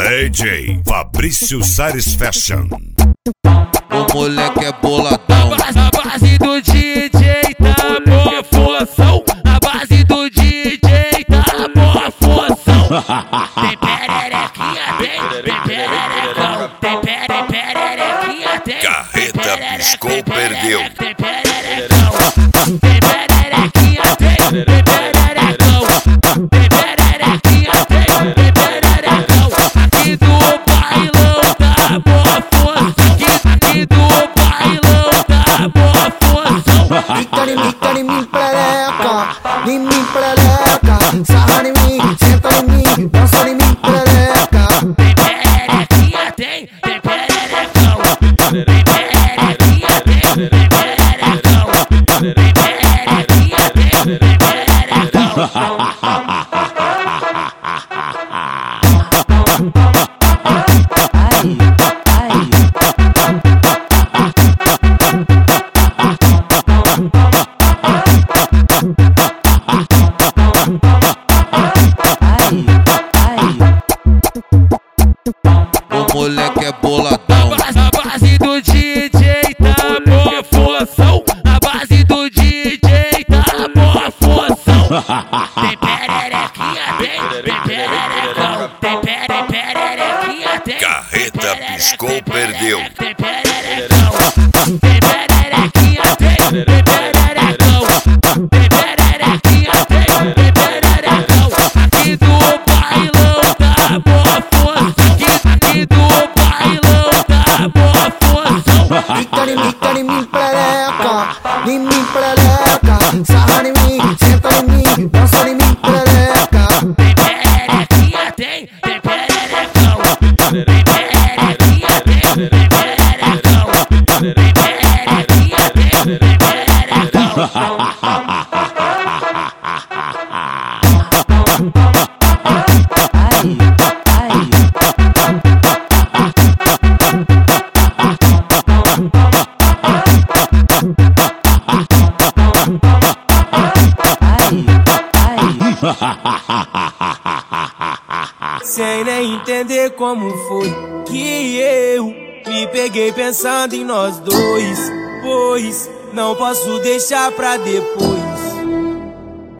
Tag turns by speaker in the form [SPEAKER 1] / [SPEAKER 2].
[SPEAKER 1] DJ Fabrício Sares Fashion.
[SPEAKER 2] O moleque é boladão.
[SPEAKER 3] A base do DJ tá boa função. A base do DJ tá boa função. Tem pererequinha, tem pererecão. Tem pererequinha, tem.
[SPEAKER 1] Carreta piscou, perdeu.
[SPEAKER 3] Tem pererecão. Tem pererequinha, tem pererecão. Tem pererequinha, tem pererecão. Aqui do bailão tá boa função. Aqui do bailão tá boa função.
[SPEAKER 4] Fica em mim, perereca, em mim, perereca. Sarra em mim, senta em mim, dança em mim, perereca.
[SPEAKER 3] Tem pererequinha, tem pererecão. Tem pererequinha, tem pererecão. Tem pererequinha, tem pererecão.
[SPEAKER 2] O moleque é boladão.
[SPEAKER 3] A base do DJ tá boa função. A base do DJ tá boa função. Tem pererequinha, tem pererecão. Tem pererequinha, tem.
[SPEAKER 1] Carreta piscou, perdeu.
[SPEAKER 3] Tem pererecão. Tem pererequinha, tem pererecão. Tem pererequinha, tem pererecão. Aqui do bailão tá boa função. Aqui do bailão tá boa função.
[SPEAKER 4] Fica em mim, perereca, em mim, perereca. Sarra em mim, senta em mim, dança em mim, perereca.
[SPEAKER 3] Tem pererequinha, tem pererecão. Tem pererequinha, tem pererecão. Tem pererequinha, tem pererecão.
[SPEAKER 5] Sem nem entender como foi que eu me peguei pensando em nós dois. Pois não posso deixar pra depois.